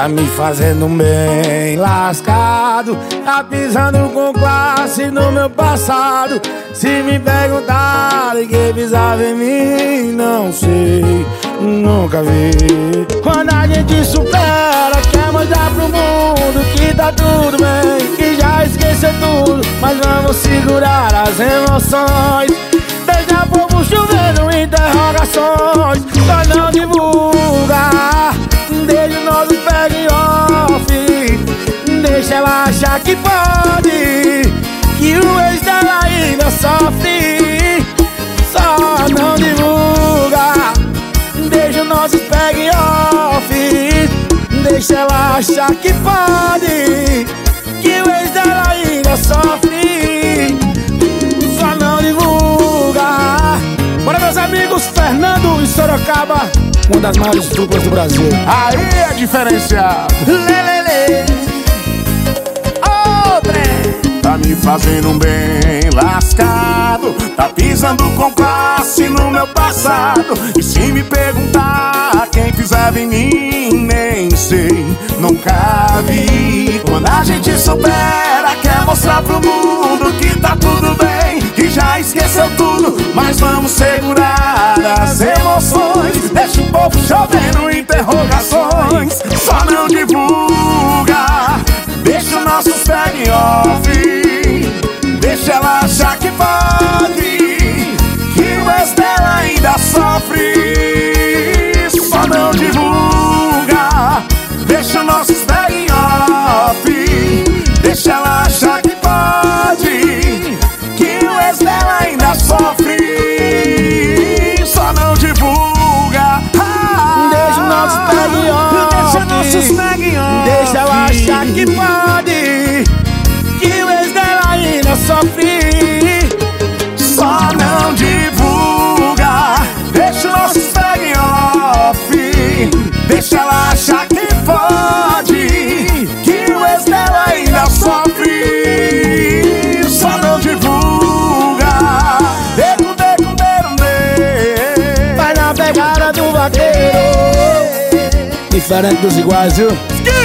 tá me fazendo bem lascado, tá pisando com classe no meu passado. Se me perguntarem quem pisava em mim, não sei, nunca vi. Quando a gente supera, quer mostrar pro mundo que tá tudo bem, que já esqueceu tudo, mas vamos segurar as emoções. Deixa povo chovendo interrogações, só não divulga. Deixa o nosso pega em off, deixa ela achar que pode, que o ex dela ainda sofre. Só não divulga. Deixa o nosso pega em off, deixa ela achar que pode, que o ex dela ainda sofre. Só não divulga. Bora, meus amigos, Fernando e Sorocaba, uma das maiores duplas do Brasil. Aí é diferenciado. Lelele, outra. Tá me fazendo um bem lascado, tá pisando com classe no meu passado. E se me perguntar quem pisava em mim, nem sei, nunca vi. Quando a gente supera, quer mostrar pro mundo que tá tudo bem, que já esqueceu tudo, mas vamos segurar as emoções. Deixa o povo chovendo interrogações, só não divulga. Deixa o nosso segue off, deixa ela achar que pode, que o ex dela ainda sofre. Só não divulga. Deixa o nosso segue off, deixa ela achar que pode, que o ex dela ainda sofre. Só não divulga. Deixa o nosso segue off, deixa o nosso segue off, deixa ela achar que pode, que o ex dela ainda sofre. Só não divulga. Deixa o nosso segue off, deixa ela achar que pode, que o ex dela ainda sofre. Só não divulga. Vai na pegada do vaqueiro, diferente dos iguais, viu?